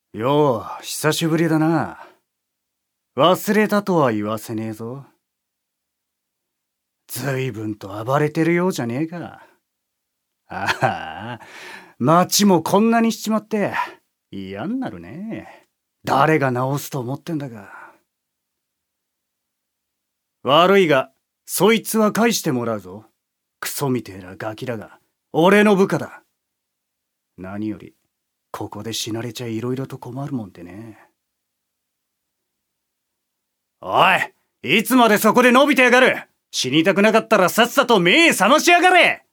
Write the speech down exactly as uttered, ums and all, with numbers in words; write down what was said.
よう、久しぶりだな。忘れたとは言わせねえぞ。ずいぶんと暴れてるようじゃねえか。ああ、町もこんなにしちまって嫌になるね。誰が直すと思ってんだか。悪いが、そいつは返してもらうぞ。クソみてえなガキだが、俺の部下だ。何より、ここで死なれちゃいろいろと困るもんでね。おい、いつまでそこで伸びてやがる。死にたくなかったらさっさと目覚ましやがれ。